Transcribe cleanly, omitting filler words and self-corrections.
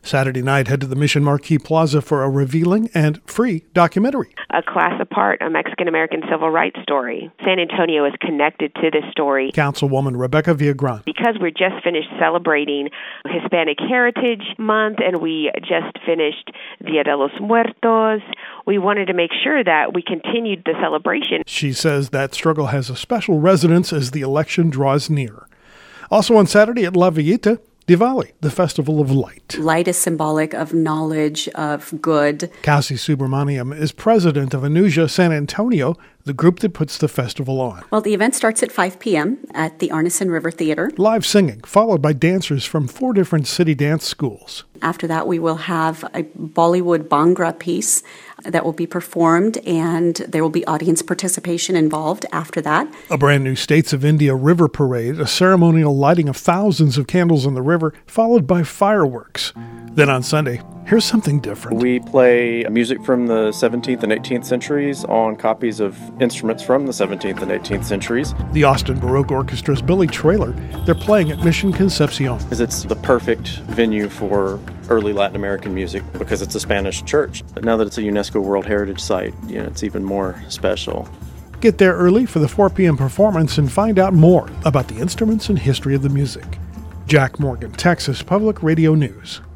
Saturday night, head to the Mission Marquee Plaza for a revealing and free documentary. A Class Apart, a Mexican-American civil rights story. San Antonio is connected to this story. Councilwoman Rebecca Villagran. Because we're just finished celebrating Hispanic Heritage Month and we just finished Dia de los Muertos, we wanted to make sure that we continued the celebration. She says that struggle has a special resonance as the election draws near. Also on Saturday at La Villita, Diwali, the Festival of Light. Light is symbolic of knowledge, of good. Kasi Subramaniam is president of Anuja San Antonio, the group that puts the festival on. Well, the event starts at 5 p.m. at the Arneson River Theater. Live singing, followed by dancers from 4 different city dance schools. After that, we will have a Bollywood Bhangra piece that will be performed, and there will be audience participation involved after that. A brand new States of India River Parade, a ceremonial lighting of thousands of candles in the river, followed by fireworks. Then on Sunday, here's something different. We play music from the 17th and 18th centuries on copies of instruments from the 17th and 18th centuries. The Austin Baroque Orchestra's Billy Trailer, they're playing at Mission Concepcion. It's the perfect venue for early Latin American music because it's a Spanish church. But now that it's a UNESCO World Heritage Site, it's even more special. Get there early for the 4 p.m. performance and find out more about the instruments and history of the music. Jack Morgan, Texas Public Radio News.